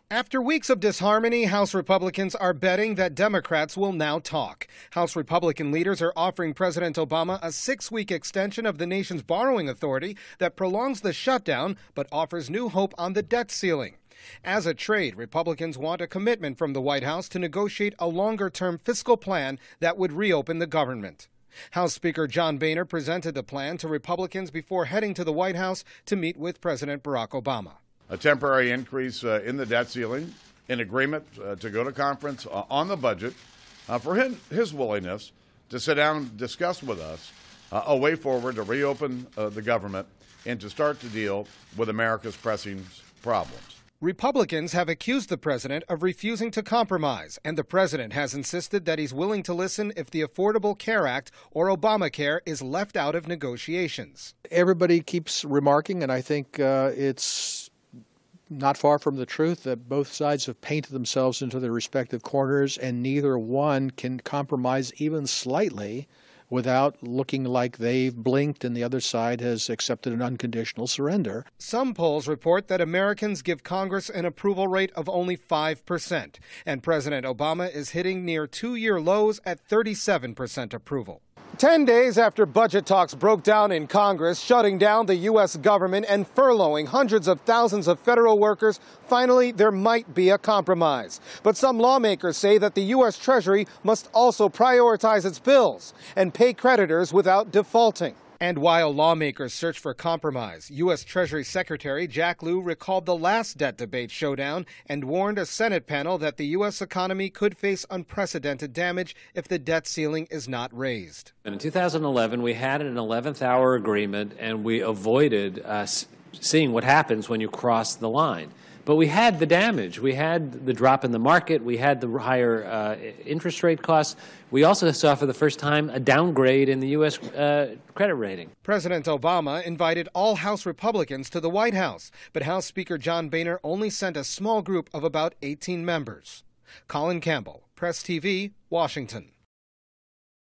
After weeks of disharmony, House Republicans are betting that Democrats will now talk. House Republican leaders are offering President Obama a 6-week extension of the nation's borrowing authority that prolongs the shutdown but offers new hope on the debt ceiling. As a trade, Republicans want a commitment from the White House to negotiate a longer-term fiscal plan that would reopen the government. House Speaker John Boehner presented the plan to Republicans before heading to the White House to meet with President Barack Obama. A temporary increase in the debt ceiling, in agreement to go to conference on the budget, for his willingness to sit down and discuss with us a way forward to reopen the government and to start to deal with America's pressing problems. Republicans have accused the president of refusing to compromise, and the president has insisted that he's willing to listen if the Affordable Care Act or Obamacare is left out of negotiations. Everybody keeps remarking, and I think it's not far from the truth, that both sides have painted themselves into their respective corners, and neither one can compromise even slightly without looking like they've blinked and the other side has accepted an unconditional surrender. Some polls report that Americans give Congress an approval rate of only 5%, and President Obama is hitting near 2-year lows at 37% approval. 10 days after budget talks broke down in Congress, shutting down the U.S. government and furloughing hundreds of thousands of federal workers, finally there might be a compromise. But some lawmakers say that the U.S. Treasury must also prioritize its bills and pay creditors without defaulting. And while lawmakers search for compromise, U.S. Treasury Secretary Jack Lew recalled the last debt debate showdown and warned a Senate panel that the U.S. economy could face unprecedented damage if the debt ceiling is not raised. In 2011, we had an 11th hour agreement, and we avoided seeing what happens when you cross the line. But we had the damage. We had the drop in the market. We had the higher interest rate costs. We also saw for the first time a downgrade in the U.S. credit rating. President Obama invited all House Republicans to the White House, but House Speaker John Boehner only sent a small group of about 18 members. Colin Campbell, Press TV, Washington.